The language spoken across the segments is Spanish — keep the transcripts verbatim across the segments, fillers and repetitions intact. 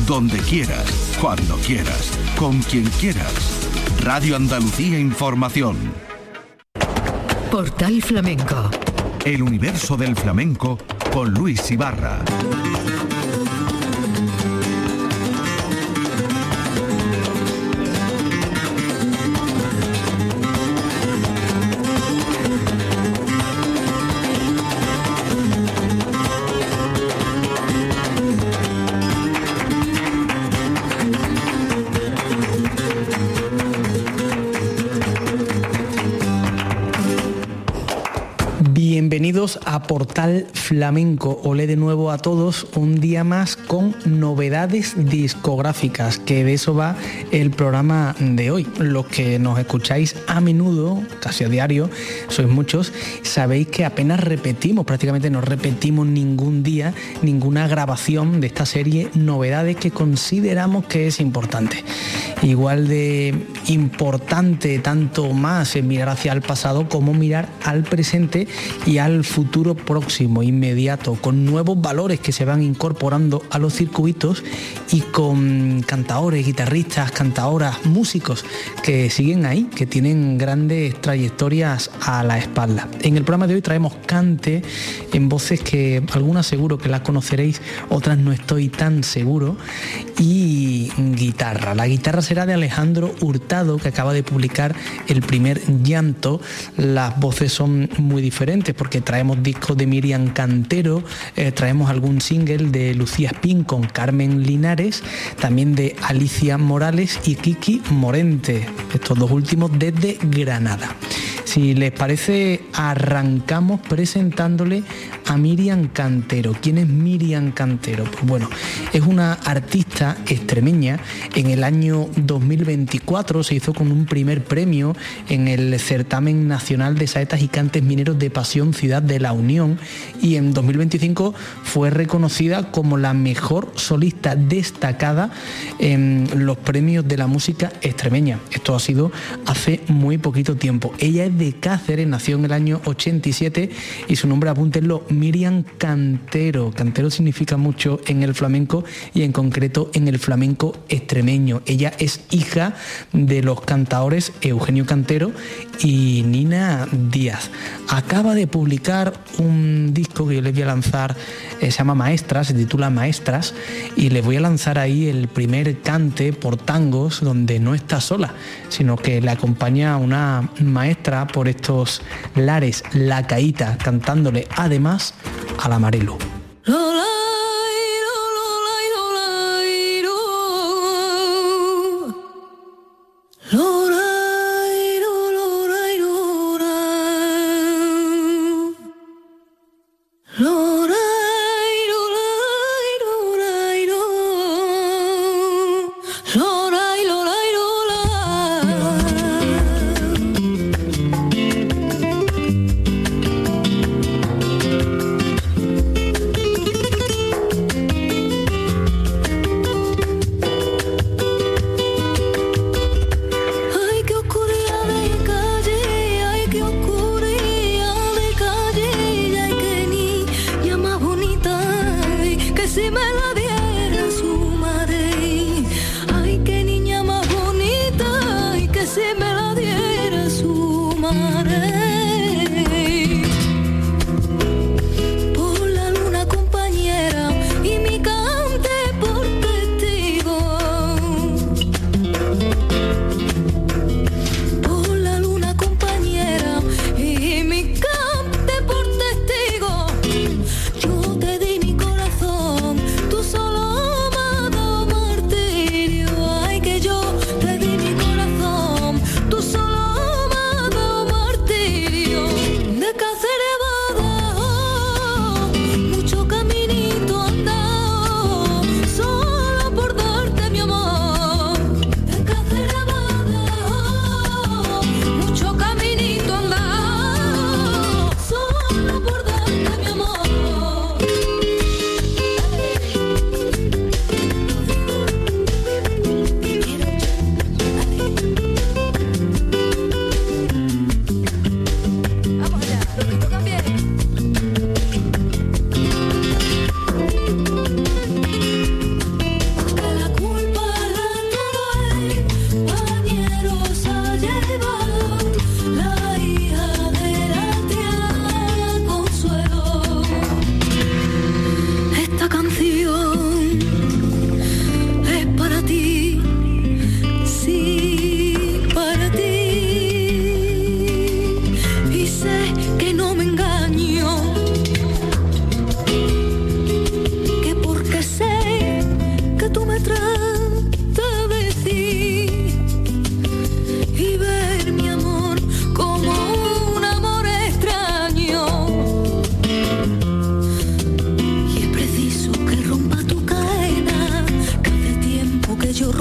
donde quieras, cuando quieras, con quien quieras. Radio Andalucía Información. Portal Flamenco. El universo del flamenco con Luis Ibarra. Bienvenidos a Portal Flamenco. Olé de nuevo a todos, un día más con novedades discográficas, que de eso va el programa de hoy. Los que nos escucháis a menudo, casi a diario, sois muchos, sabéis que apenas repetimos, prácticamente no repetimos ningún día, ninguna grabación de esta serie Novedades, que consideramos que es importante. Igual de importante, tanto más, es mirar hacia el pasado como mirar al presente y al futuro próximo, inmediato, con nuevos valores que se van incorporando a los circuitos y con cantaores, guitarristas, cantaoras, músicos que siguen ahí, que tienen grandes trayectorias a la espalda. En el programa de hoy traemos cante en voces que algunas seguro que las conoceréis, otras no estoy tan seguro, y guitarra. La guitarra será de Alejandro Hurtado, que acaba de publicar el primer Llanto. Las voces son muy diferentes porque traemos discos de Miriam Cantero, eh, traemos algún single de Lucía Espín con Carmen Linares, también de Alicia Morales y Kiki Morente, estos dos últimos desde Granada. Si les parece, arrancamos presentándole a Miriam Cantero. ¿Quién es Miriam Cantero? Pues bueno, es una artista extremeña. En el año dos mil veinticuatro se hizo con un primer premio en el Certamen Nacional de Saetas y Cantes Mineros de Pasión Ciudad de la Unión, y en dos mil veinticinco fue reconocida como la mejor solista destacada en los premios de la música extremeña. Esto ha sido hace muy poquito tiempo. Ella es de Cáceres, nació en el año ochenta y siete y su nombre, apúntenlo, Miriam Cantero. Cantero significa mucho en el flamenco y en concreto en el flamenco extremeño. Ella es hija de los cantaores Eugenio Cantero y Nina Díaz. Acaba de publicar un disco que yo les voy a lanzar, eh, se llama Maestras, se titula Maestras, y les voy a lanzar ahí el primer cante por tangos, donde no está sola, sino que le acompaña una maestra por estos lares, La Caíta, cantándole además al Amarelo.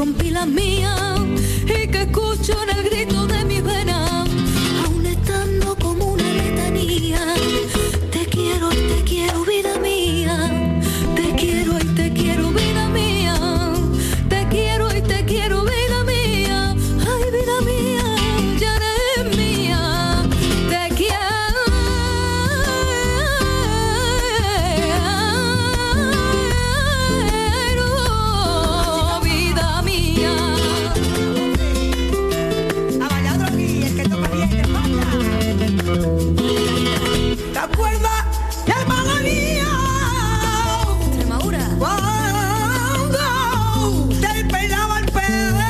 con pilas mías y que escucho en el grito de mis venas, aún estando como una letanía. Te quiero y te quiero, vida mía. Te quiero y te quiero, vida mía. Te quiero y te quiero, vida mía. Ay, vida mía, ya eres mía. Te quiero, vida mía. A bailar otro aquí, el que toca bien, España. ¿Te acuerdas, hermana mía? Extremadura. Cuando te pelaba el pelo,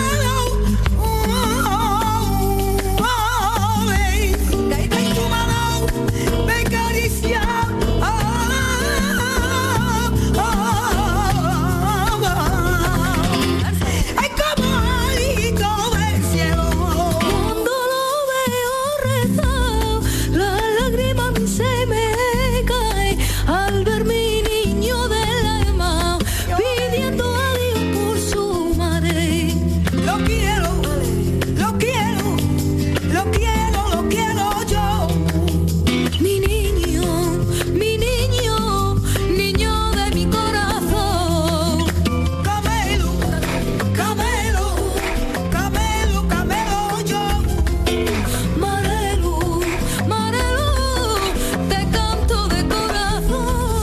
oh, ven, que tu mano me acaricia, oh, oh, es como alito del cielo. Cuando lo veo rezar, las lágrimas se me caen al ver mi niño del alma pidiendo a Dios por su madre. Lo quiero, lo quiero, lo quiero, lo quiero yo. Mi niño, mi niño, niño de mi corazón. Camelo, camelo, camelo, camelo yo. Marelu, Marelu, te canto de corazón.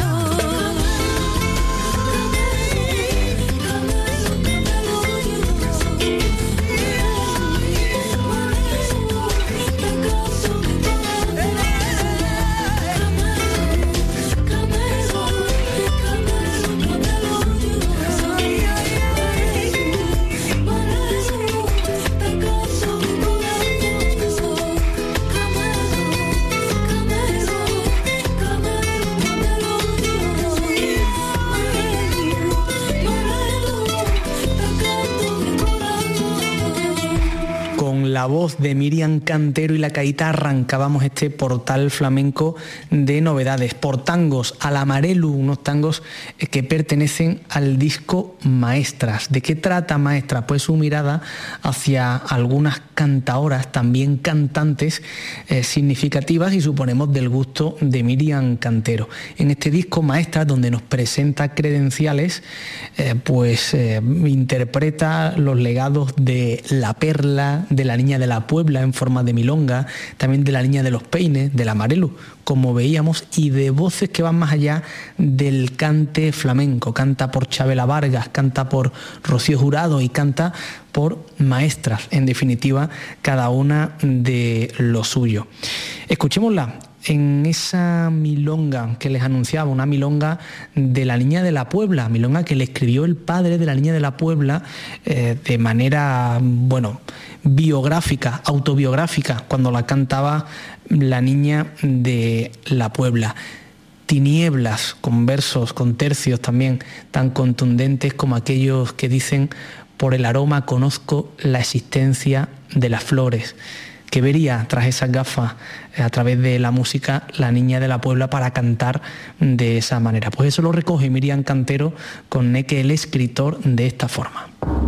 Con la voz de Miriam Cantero y la gaita arrancábamos este portal flamenco de novedades. Por tangos al Amarelu, unos tangos que pertenecen al disco Maestras. ¿De qué trata Maestras? Pues su mirada hacia algunas cantaoras, también cantantes eh, significativas y suponemos del gusto de Miriam Cantero. En este disco Maestras, donde nos presenta credenciales, eh, pues eh, interpreta los legados de La Perla, de La Niña de la Puebla en forma de milonga, también de La Niña de los Peines, del Amarelu, como veíamos, y de voces que van más allá del cante flamenco. Canta por Chabela Vargas, canta por Rocío Jurado y canta por Maestras, en definitiva, cada una de lo suyo. Escuchémosla en esa milonga que les anunciaba, una milonga de La Niña de la Puebla, milonga que le escribió el padre de La Niña de la Puebla eh, de manera, bueno, biográfica, autobiográfica, cuando la cantaba La Niña de la Puebla. Tinieblas, con versos, con tercios también tan contundentes como aquellos que dicen: por el aroma conozco la existencia de las flores. Que vería tras esas gafas, a través de la música, La Niña de la Puebla para cantar de esa manera. Pues eso lo recoge Miriam Cantero con Neque, el escritor, de esta forma.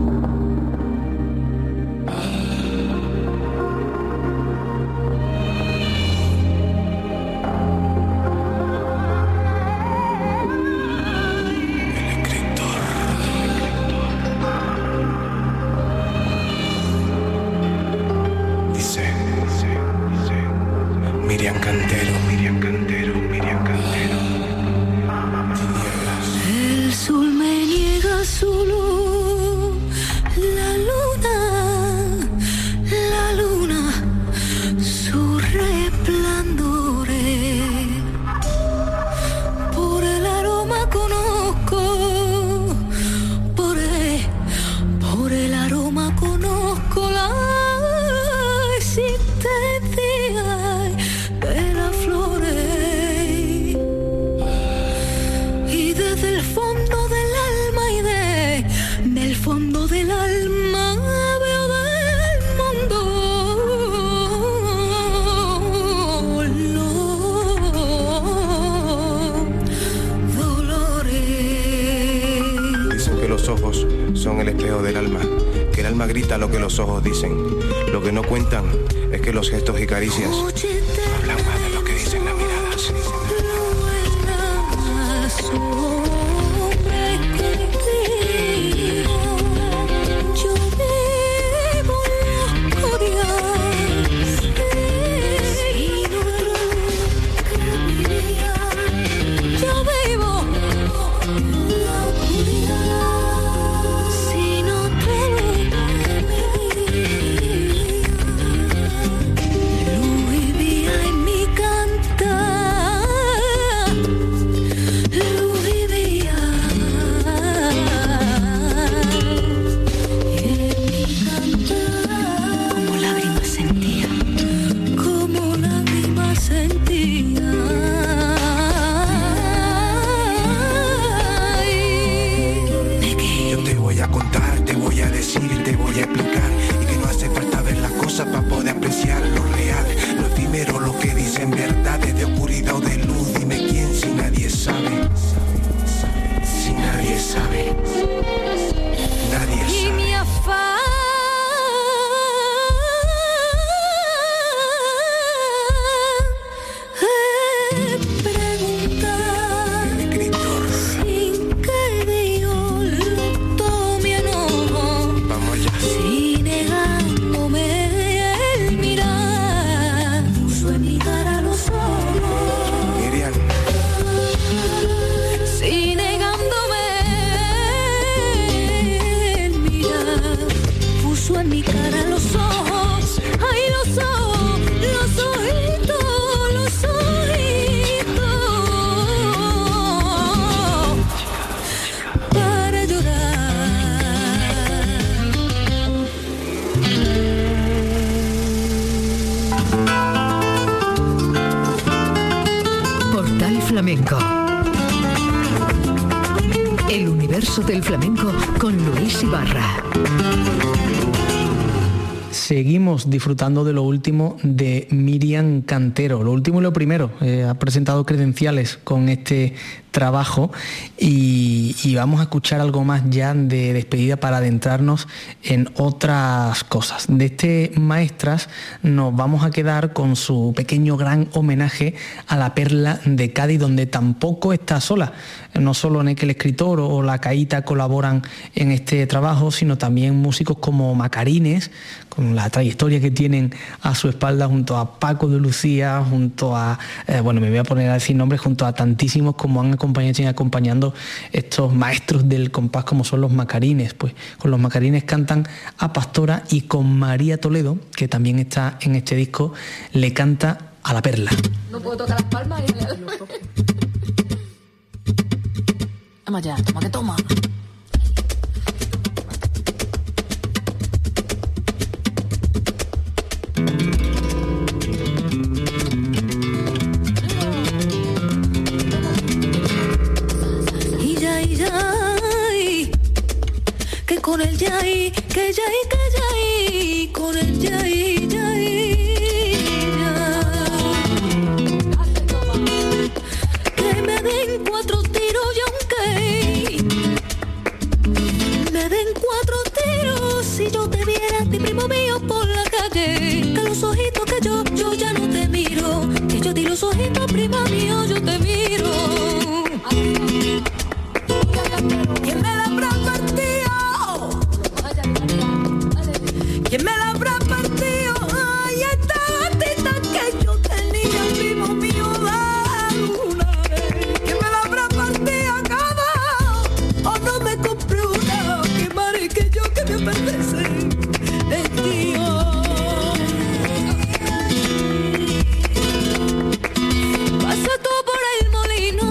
Miriam Cantero, Miriam Cantero, Miriam Cantero. El sol me niega su luz que los ojos son el espejo del alma, que el alma grita lo que los ojos dicen. Lo que no cuentan es que los gestos y caricias hablan más de lo que dicen las miradas. Flamenco. El universo del flamenco con Luis Ibarra. Seguimos disfrutando de lo último de Miriam Cantero. Lo último y lo primero. Eh, ha presentado credenciales con este trabajo y, y vamos a escuchar algo más ya de despedida para adentrarnos en otras cosas. De este Maestras nos vamos a quedar con su pequeño gran homenaje a la Perla de Cádiz, donde tampoco está sola. No solo Neque el escritor o La Caíta colaboran en este trabajo, sino también músicos como Macarines, con la trayectoria que tienen a su espalda, junto a Paco de Lucía, junto a, eh, bueno, me voy a poner a decir nombres, junto a tantísimos como han acompañado, siguen acompañando estos maestros del compás como son los Macarines. Pues con los Macarines cantan a Pastora y con María Toledo, que también está en este disco, le canta a la Perla. No puedo tocar las palmas y le Vamos ya, toma que toma. Que con el yay, que yay, que yay, con el yay, yay, yay. Que me den cuatro tiros y aunque me den cuatro tiros, si yo te viera a ti, primo mío, por la calle, que los ojitos que yo, yo ya no te miro, que yo di los ojitos, prima mío, yo te miro. ¿Quién me la habrá partido? ¿Quién me la habrá partido? Ay, esta gatita que yo tenía, primo mío, la luna. ¿Quién me la habrá partido acaba? O no me compré una, que madre que yo que me pertenece el tío. Pasa todo por el molino.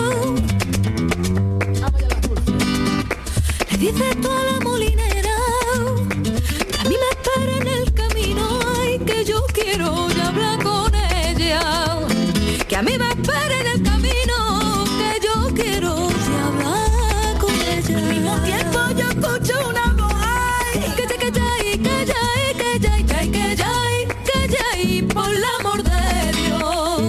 Le dice toda la molinera que a mí me espera en el camino, ay, que yo quiero ya hablar con ella, que a mí me espera en el camino, que yo quiero ya hablar con ella. Al mismo tiempo yo escucho una voz, ay, que ya, que ya, que ya, que ya, que ya, que ya, que ya, por el amor de Dios.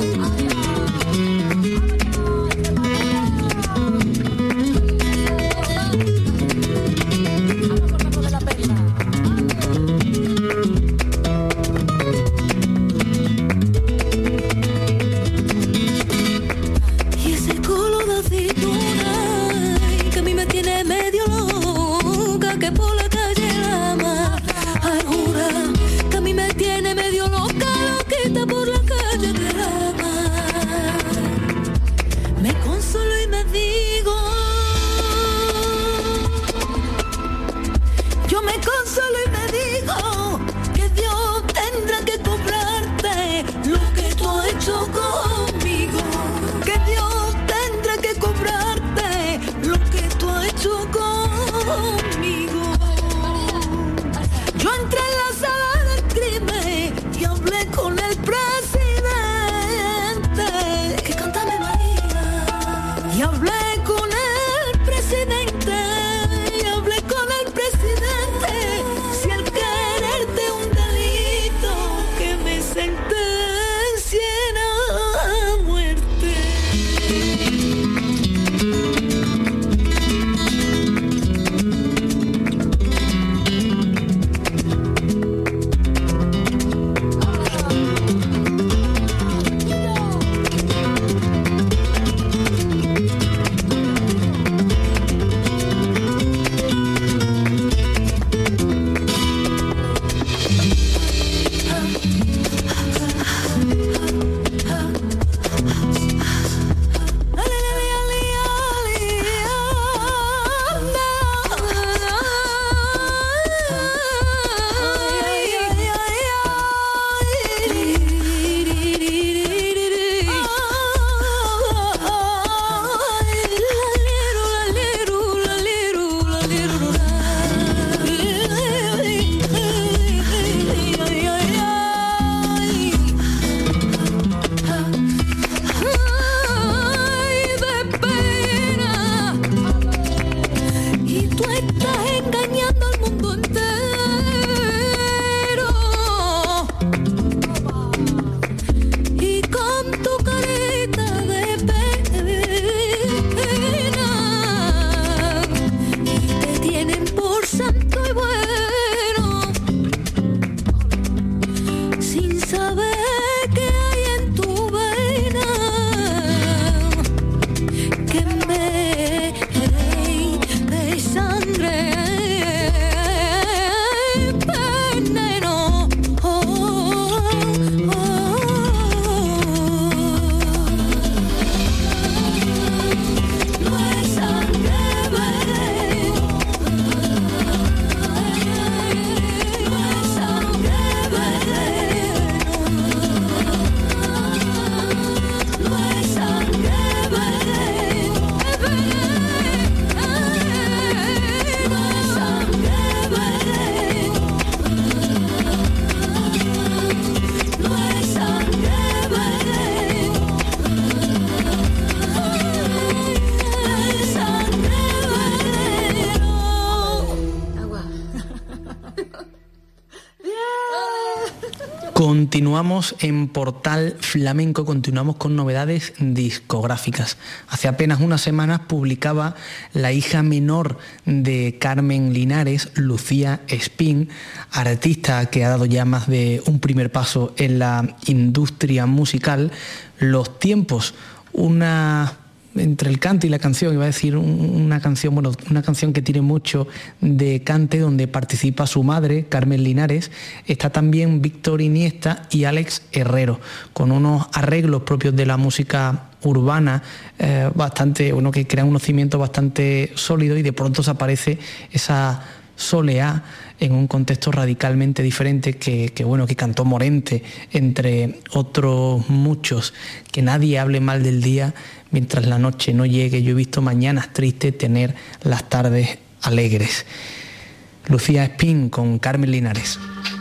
Continuamos en Portal Flamenco, continuamos con novedades discográficas. Hace apenas unas semanas publicaba la hija menor de Carmen Linares, Lucía Espín, artista que ha dado ya más de un primer paso en la industria musical, Los Tiempos, una... entre el canto y la canción, iba a decir una canción, bueno, una canción que tiene mucho de cante, donde participa su madre, Carmen Linares, está también Víctor Iniesta y Alex Herrero, con unos arreglos propios de la música urbana, eh, bastante, bueno, que crean unos cimientos bastante sólidos, y de pronto se aparece esa soleá en un contexto radicalmente diferente que, que bueno, que cantó Morente, entre otros muchos. Que nadie hable mal del día mientras la noche no llegue. Yo he visto mañanas tristes tener las tardes alegres. Lucía Espín con Carmen Linares.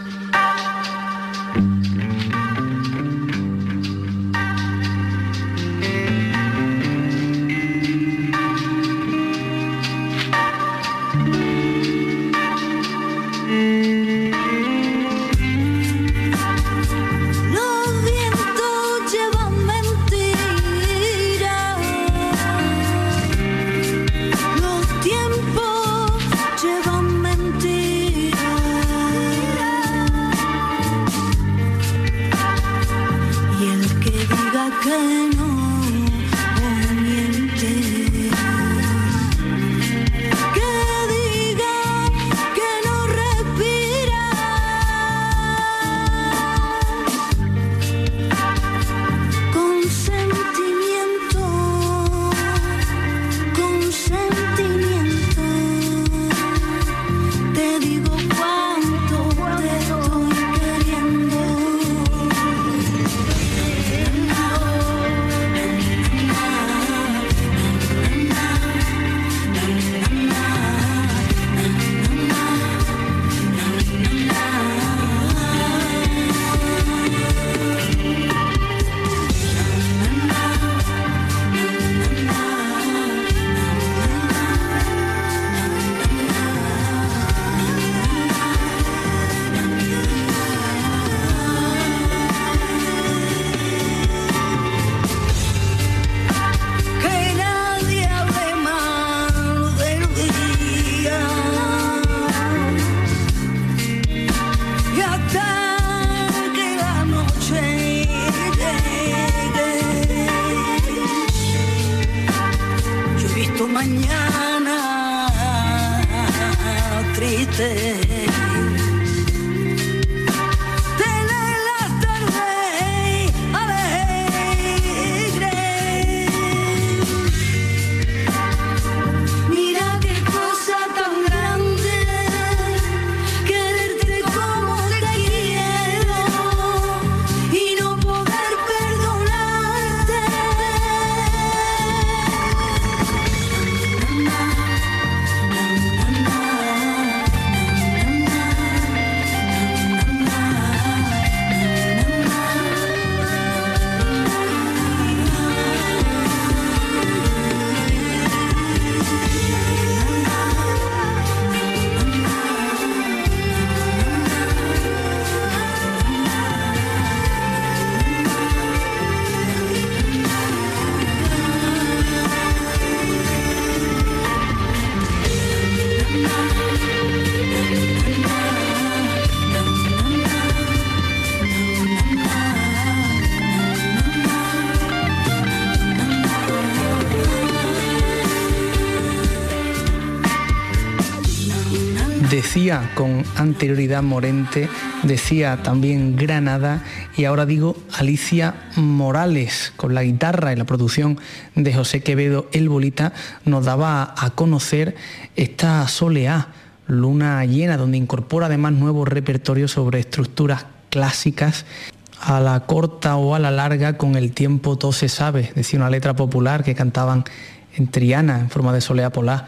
Decía con anterioridad Morente, decía también Granada, y ahora digo Alicia Morales, con la guitarra y la producción de José Quevedo El Bolita, nos daba a conocer esta soleá, luna llena, donde incorpora además nuevos repertorios sobre estructuras clásicas. A la corta o a la larga, con el tiempo todo se sabe, decía una letra popular que cantaban en Triana en forma de soleá polar.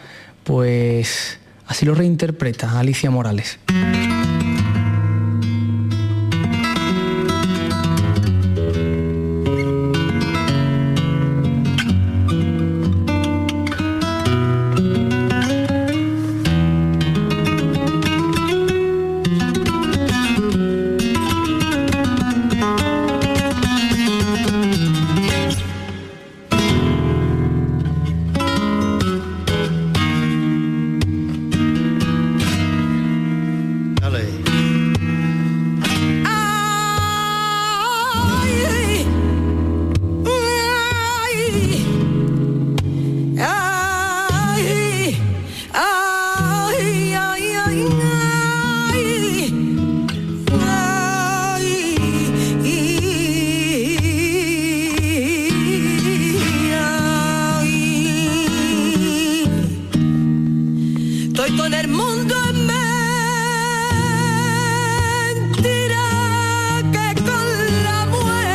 Pues así lo reinterpreta Alicia Morales. Estoy todo en el mundo en mentira, que con la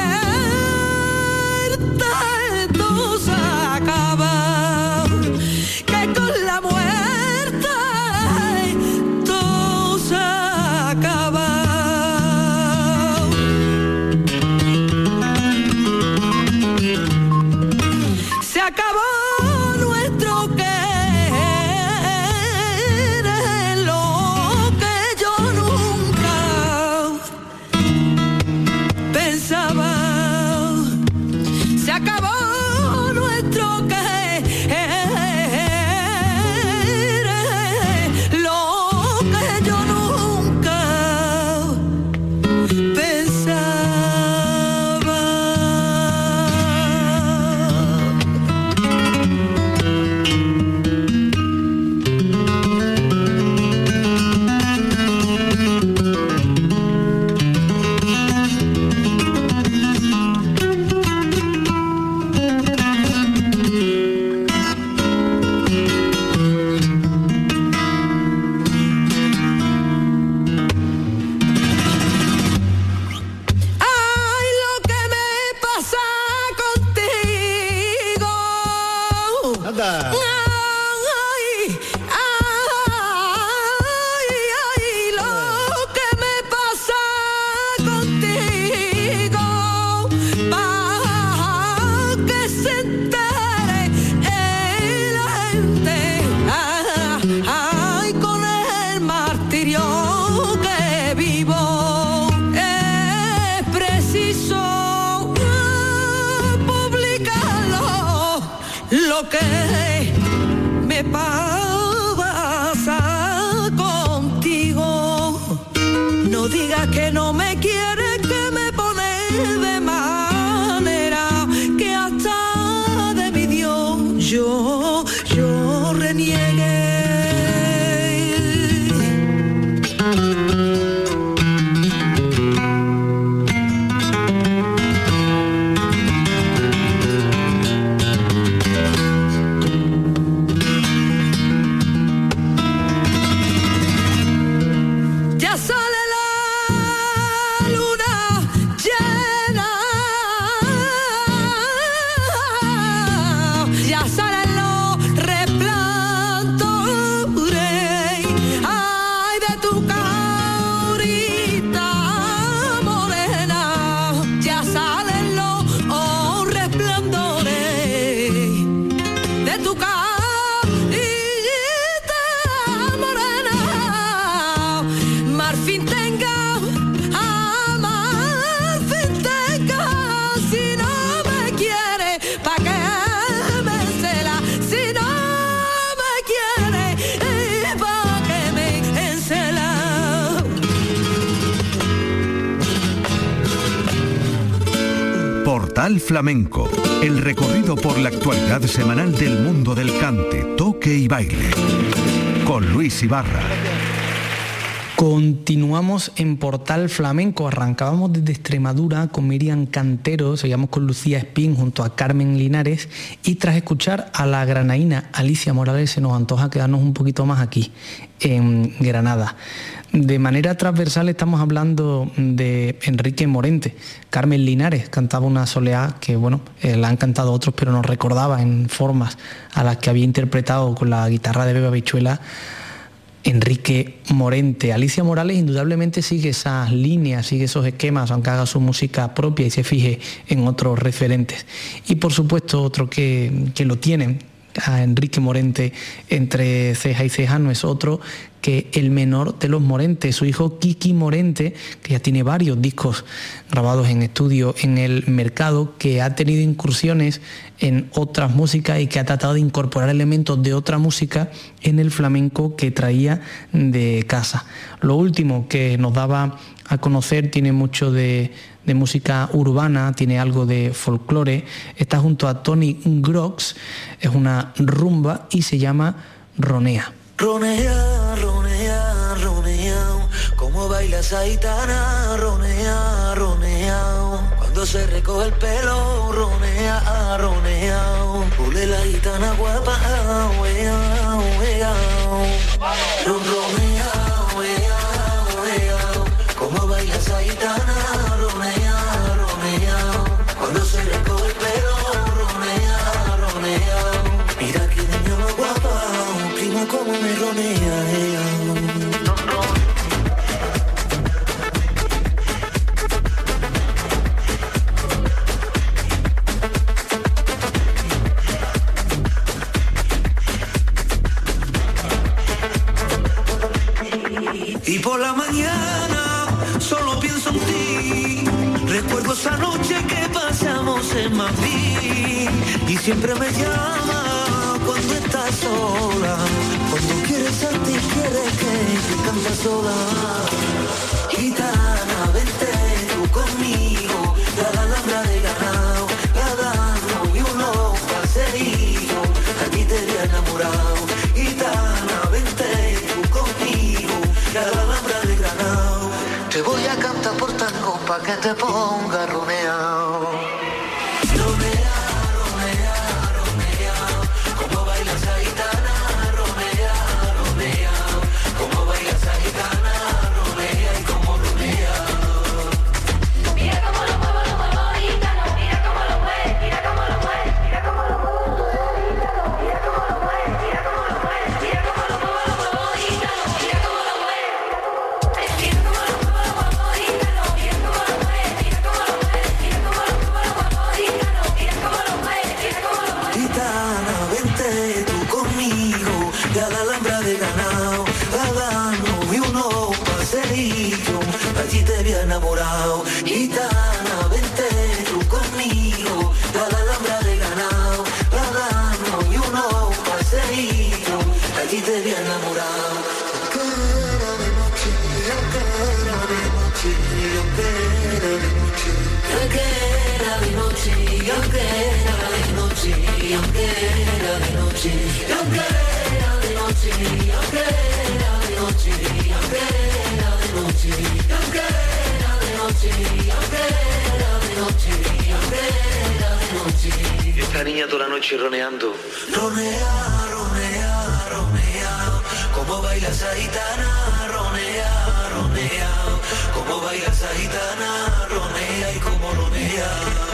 muerte todo se acaba, que con la muerte todo se acaba. Se acabó nuestro querer, lo que yo nunca pensaba. Se acabó nuestro querer, lo que yo nunca pensaba. Ay, lo que me pasa contigo. Anda. Ay, ay, ay, lo que me pasa contigo, pa' que se entere la gente. Ay, con el martirio que vivo, es preciso publicarlo, lo que me pasa contigo. No digas que no me quieres, que me pones de manera que hasta de mi Dios yo, yo reniegue. Ya sale la luna llena, ya salen los resplandores, ay, de tu carita morena, ya salen los resplandores de tu carita morena. Marfil tenga, ah, marfil tenga, si no me quiere, pa' que me encela, si no me quiere, eh, pa' que me encela. Portal Flamenco, el recorrido por la actualidad semanal del mundo del cante, toque y baile. Con Luis Ibarra. Continuamos en Portal Flamenco. Arrancábamos desde Extremadura con Miriam Cantero, seguíamos con Lucía Espín junto a Carmen Linares, y tras escuchar a la granaína Alicia Morales se nos antoja quedarnos un poquito más aquí, en Granada. De manera transversal estamos hablando de Enrique Morente. Carmen Linares cantaba una soleá que, bueno, eh, la han cantado otros, pero nos recordaba en formas a las que había interpretado con la guitarra de Bebe Habichuela Enrique Morente. Alicia Morales indudablemente sigue esas líneas, sigue esos esquemas, aunque haga su música propia y se fije en otros referentes. Y por supuesto otro que, que lo tienen a Enrique Morente entre ceja y ceja no es otro que el menor de los Morentes, su hijo Kiki Morente, que ya tiene varios discos grabados en estudio en el mercado, que ha tenido incursiones en otras músicas y que ha tratado de incorporar elementos de otra música en el flamenco que traía de casa. Lo último que nos daba a conocer tiene mucho de, de música urbana, tiene algo de folclore, está junto a Tony Grox, es una rumba y se llama Ronea. Ronea, ronea, ronea, como baila esa gitana, ronea, ronea, cuando Cuando se recoge el pelo, ronea, ronea. Ole la gitana guapa, wea, wea. Ronea, wea, wea. Como baila esa gitana, ronea, ronea. Cuando se recoge el pelo, ronea, ronea. Mira que niña más guapa, prima como me ronea, ella. Y por la mañana solo pienso en ti. Recuerdo esa noche que pasamos en Madrid. Y siempre me llama cuando estás sola. Cuando quieres sentir, quieres que te canta sola. Gitana, vente tú conmigo. La Alhambra de Ganao, la damos y unos paseillos. Aquí te había enamorado. Gitana, vente tú conmigo. La Alhambra de Granado. Te voy a cantar por tango pa' que te ponga roneao. Ronea, ronea, ronea. Como baila esa gitana, ronea, ronea. Como baila esa gitana, ronea y como ronea. Mira cómo lo muevo, lo muevo, gitano. Mira cómo lo mueve, mira cómo lo mueve, mira cómo lo mueve, gitano. Mira cómo lo mueve, mira cómo lo mueve, mira cómo lo muevo, lo muevo, gitano. Mira cómo lo mueve. Gitana, vente tú conmigo, ya la Alhambra de Ganao, hagamos y unos paseillos, allí te había enamorado. Gitana, vente tú conmigo, ya la Alhambra de Ganao, hagamos y unos paseillos, allí te había enamorado. Aunque era de noche, aunque era de noche, aunque era de noche, aunque era de noche, aunque era de noche, aunque era de noche, aunque era de noche, aunque era de noche, aunque era de noche. Y esta niña toda la noche roneando. Ronea, ronea, ronea. Como baila esa gitana, ronea, ronea. Como baila esa gitana, ronea y como ronea.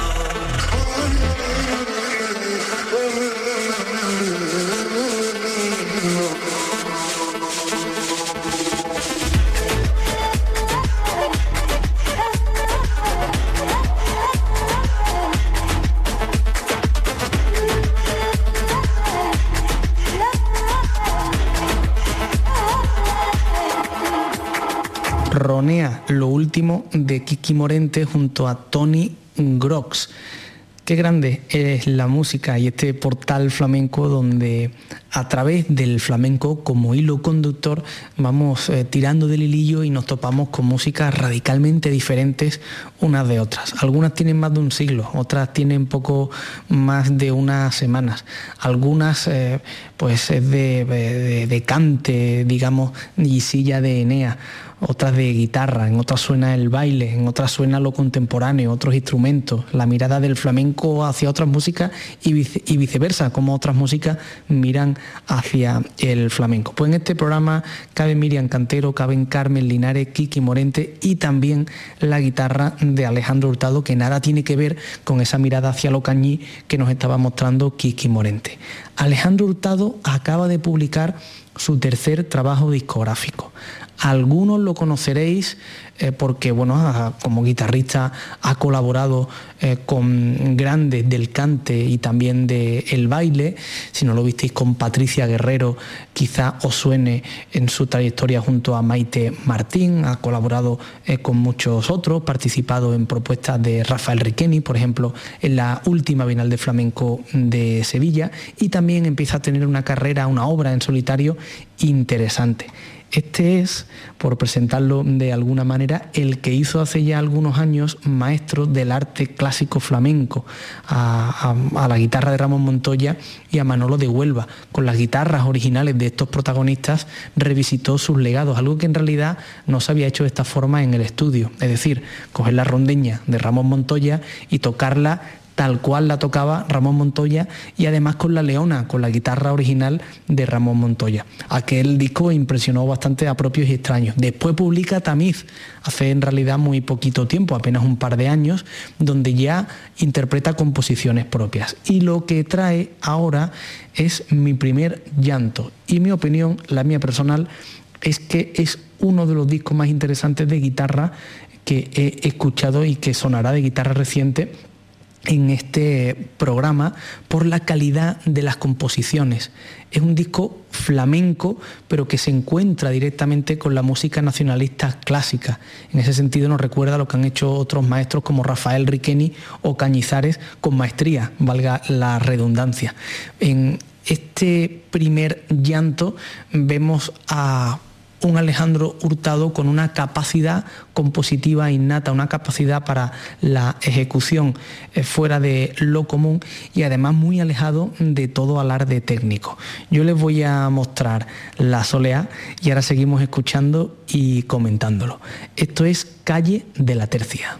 Ronea, lo último de Kiki Morente junto a Tony Grox. Qué grande es la música y este portal flamenco donde a través del flamenco como hilo conductor vamos eh, tirando del hilillo y nos topamos con músicas radicalmente diferentes unas de otras. Algunas tienen más de un siglo, otras tienen poco más de unas semanas. Algunas eh, pues es de, de, de cante, digamos, y silla de Enea. Otras de guitarra, en otras suena el baile, en otras suena lo contemporáneo, otros instrumentos, la mirada del flamenco hacia otras músicas y, vice, y viceversa, como otras músicas miran hacia el flamenco. Pues en este programa cabe Miriam Cantero, caben Carmen Linares, Kiki Morente y también la guitarra de Alejandro Hurtado, que nada tiene que ver con esa mirada hacia lo cañí que nos estaba mostrando Kiki Morente. Alejandro Hurtado acaba de publicar su tercer trabajo discográfico. Algunos lo conoceréis eh, porque, bueno, a, como guitarrista ha colaborado eh, con grandes del cante y también del baile. Si no lo visteis con Patricia Guerrero, quizá os suene en su trayectoria junto a Maite Martín. Ha colaborado eh, con muchos otros, participado en propuestas de Rafael Riqueni, por ejemplo, en la última Bienal de Flamenco de Sevilla, y también empieza a tener una carrera, una obra en solitario interesante. Este es, por presentarlo de alguna manera, el que hizo hace ya algunos años maestro del arte clásico flamenco a, a, a la guitarra de Ramón Montoya y a Manolo de Huelva. Con las guitarras originales de estos protagonistas revisitó sus legados, algo que en realidad no se había hecho de esta forma en el estudio, es decir, coger la rondeña de Ramón Montoya y tocarla tal cual la tocaba Ramón Montoya, y además con la leona, con la guitarra original de Ramón Montoya. Aquel disco impresionó bastante a propios y extraños. Después publica Tamiz, hace en realidad muy poquito tiempo, apenas un par de años, donde ya interpreta composiciones propias. Y lo que trae ahora es Mi primer llanto. Y mi opinión, la mía personal, es que es uno de los discos más interesantes de guitarra que he escuchado y que sonará de guitarra reciente en este programa por la calidad de las composiciones. Es un disco flamenco, pero que se encuentra directamente con la música nacionalista clásica. En ese sentido nos recuerda lo que han hecho otros maestros como Rafael Riqueni o Cañizares con maestría, valga la redundancia. En este primer llanto vemos a un Alejandro Hurtado con una capacidad compositiva innata, una capacidad para la ejecución eh, fuera de lo común y además muy alejado de todo alarde técnico. Yo les voy a mostrar la soleá y ahora seguimos escuchando y comentándolo. Esto es Calle de la Tercia.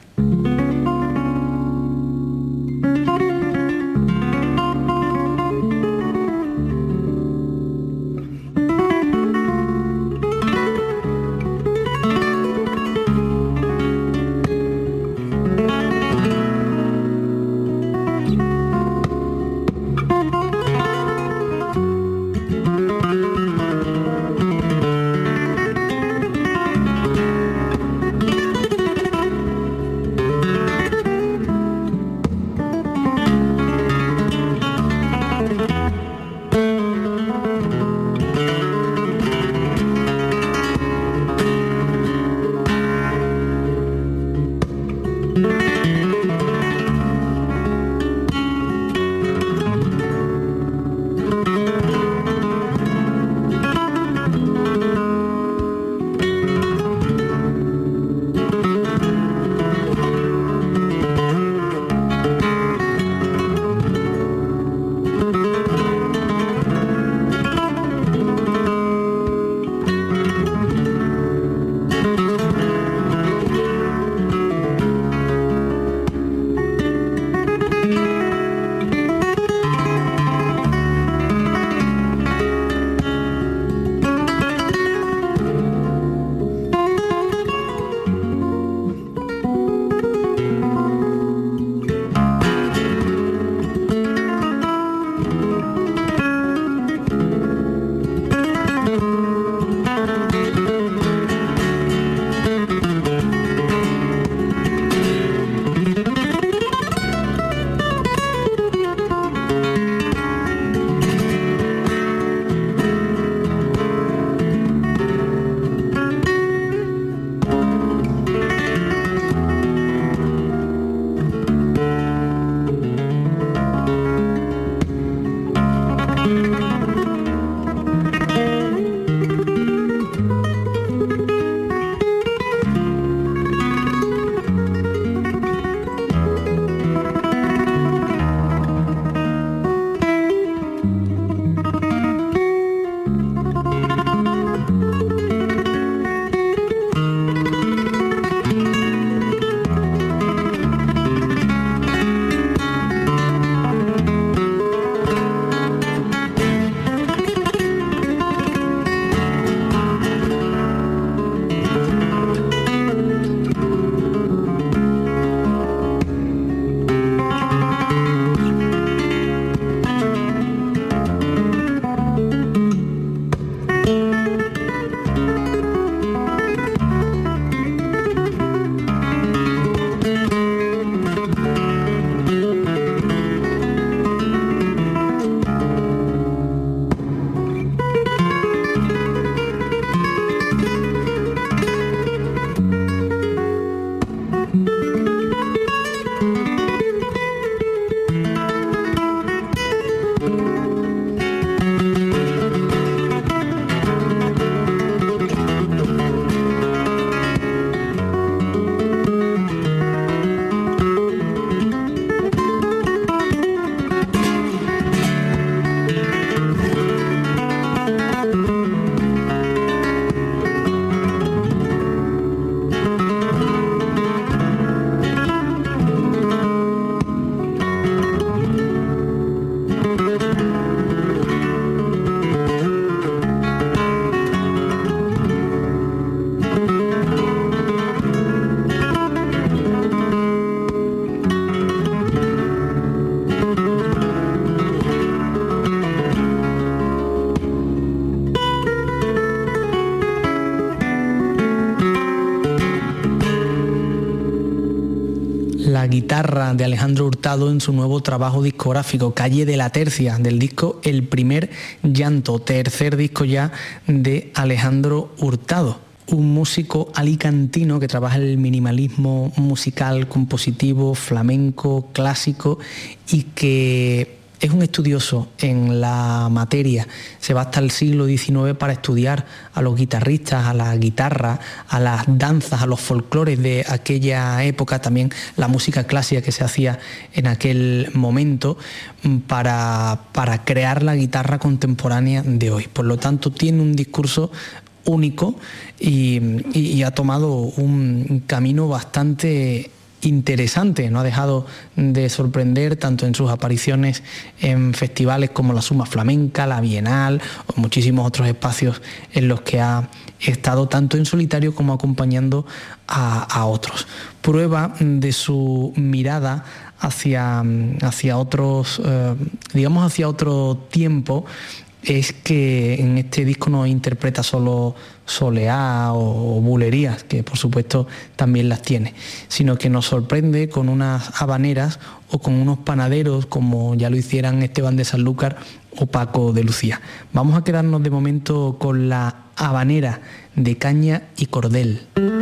la guitarra de Alejandro Hurtado en su nuevo trabajo discográfico, Calle de la Tercia, del disco El Primer Llanto, tercer disco ya de Alejandro Hurtado. Un músico alicantino que trabaja el minimalismo musical, compositivo, flamenco, clásico, y que es un estudioso en la materia. Se va hasta el siglo diecinueve para estudiar a los guitarristas, a la guitarra, a las danzas, a los folclores de aquella época, también la música clásica que se hacía en aquel momento, para, para crear la guitarra contemporánea de hoy. Por lo tanto, tiene un discurso único y, y, y ha tomado un camino bastante interesante. No ha dejado de sorprender tanto en sus apariciones en festivales como la Suma Flamenca, la Bienal o muchísimos otros espacios en los que ha estado tanto en solitario como acompañando a, a otros. Prueba de su mirada hacia, hacia otros, eh, digamos hacia otro tiempo, es que en este disco no interpreta solo soleá o bulerías, que por supuesto también las tiene, sino que nos sorprende con unas habaneras o con unos panaderos, como ya lo hicieran Esteban de Sanlúcar o Paco de Lucía. Vamos a quedarnos de momento con la habanera de caña y cordel.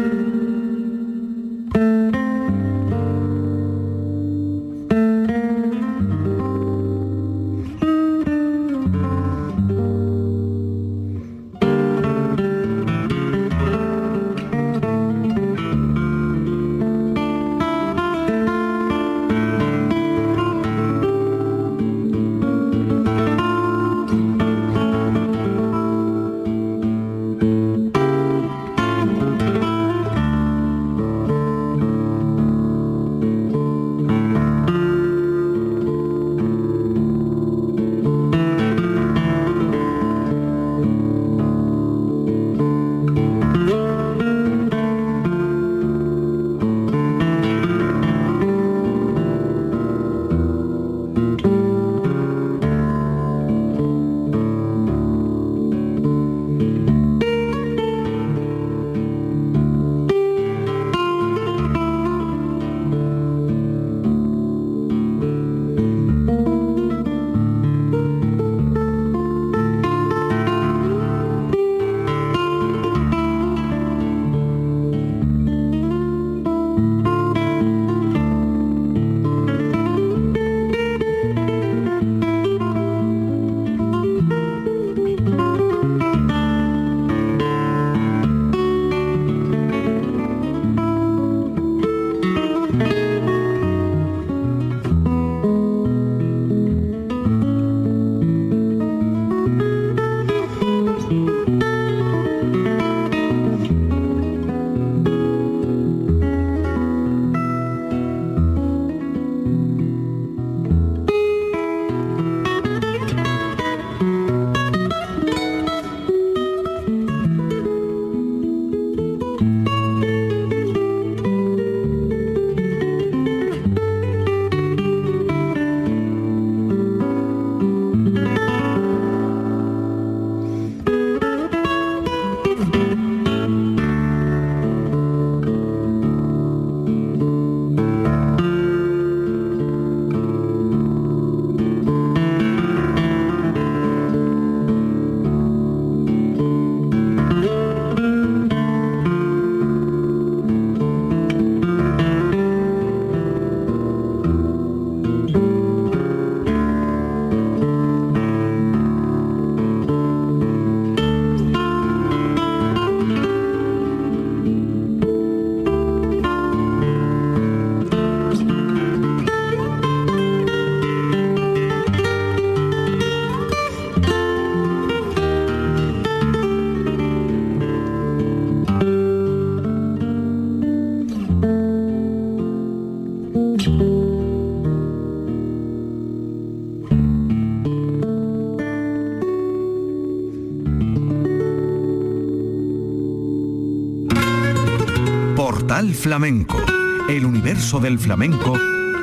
Portal Flamenco, el universo del flamenco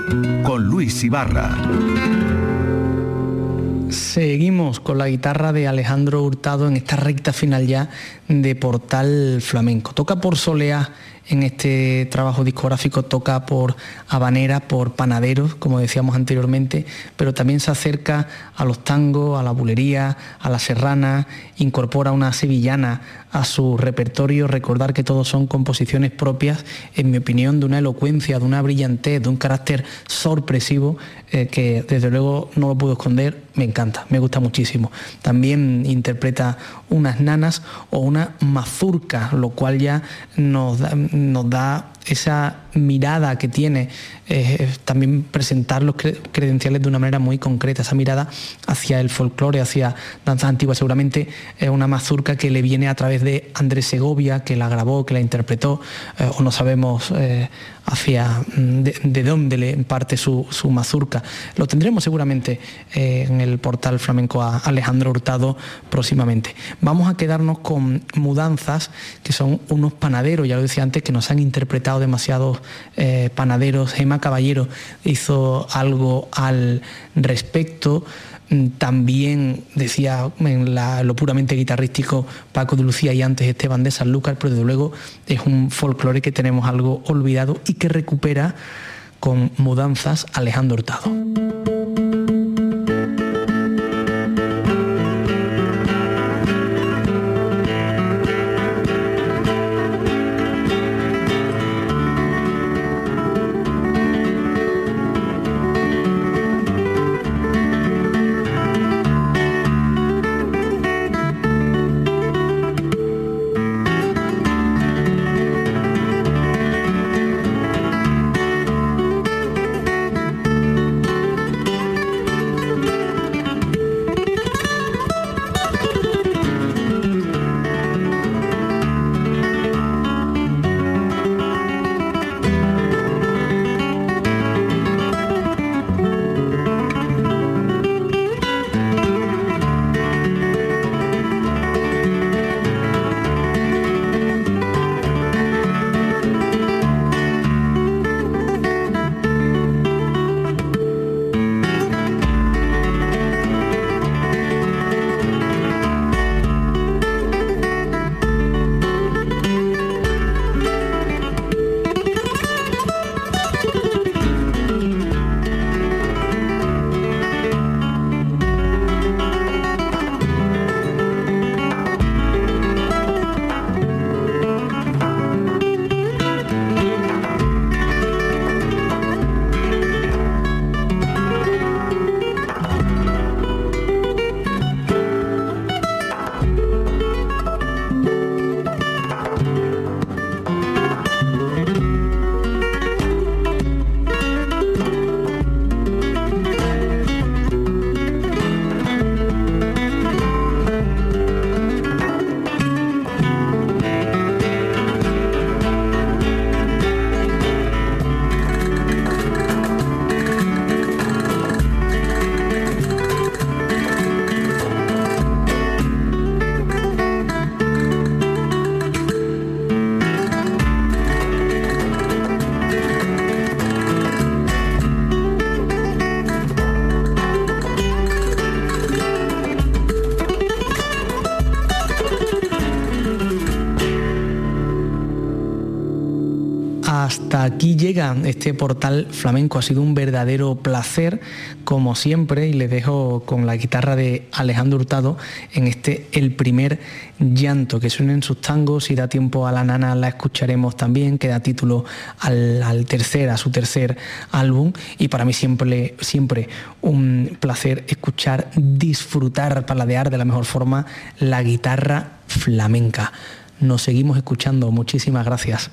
con Luis Ibarra. Seguimos con la guitarra de Alejandro Hurtado en esta recta final ya de Portal Flamenco. Toca por soleá en este trabajo discográfico toca por habaneras, por panaderos, como decíamos anteriormente, pero también se acerca a los tangos, a la bulería, a la serrana, incorpora una sevillana a su repertorio. Recordar que todos son composiciones propias, en mi opinión, de una elocuencia, de una brillantez, de un carácter sorpresivo eh, que desde luego no lo puedo esconder. Me encanta, me gusta muchísimo. También interpreta unas nanas o una mazurca, lo cual ya nos da, nos da esa mirada que tiene, eh, también presentar los cre- credenciales de una manera muy concreta, esa mirada hacia el folclore, hacia danzas antiguas. Seguramente es una mazurca que le viene a través de Andrés Segovia, que la grabó, que la interpretó, eh, o no sabemos eh, hacia de, de dónde le parte su, su mazurca. Lo tendremos seguramente eh, en el portal flamenco a Alejandro Hurtado próximamente. Vamos a quedarnos con Mudanzas, que son unos panaderos, ya lo decía antes, que nos han interpretado demasiados eh, panaderos. Gema Caballero hizo algo al respecto. También decía en la, lo puramente guitarrístico Paco de Lucía y antes Esteban de Sanlúcar, pero desde luego es un folclore que tenemos algo olvidado y que recupera con Mudanzas Alejandro Hurtado. Hasta aquí llega este portal flamenco. Ha sido un verdadero placer, como siempre, y les dejo con la guitarra de Alejandro Hurtado en este El Primer Llanto, que suenen sus tangos. Si da tiempo a la nana la escucharemos también, que da título al, al tercer, a su tercer álbum, y para mí siempre, siempre un placer escuchar, disfrutar, paladear de la mejor forma la guitarra flamenca. Nos seguimos escuchando. Muchísimas gracias.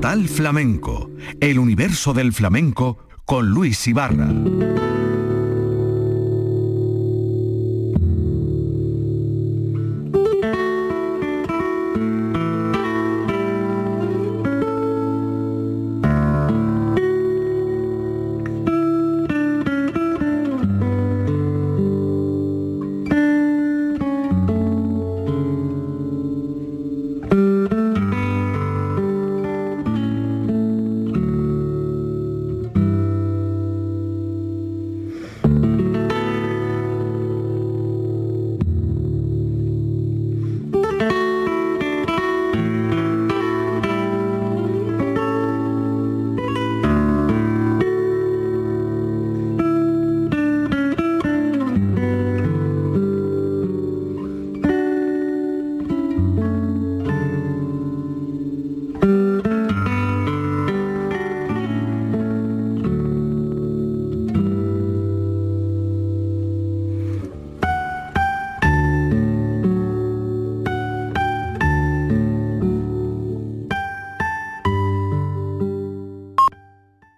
Portal Flamenco, el universo del flamenco con Luis Ibarra.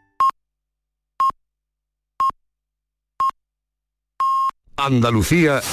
Andalucía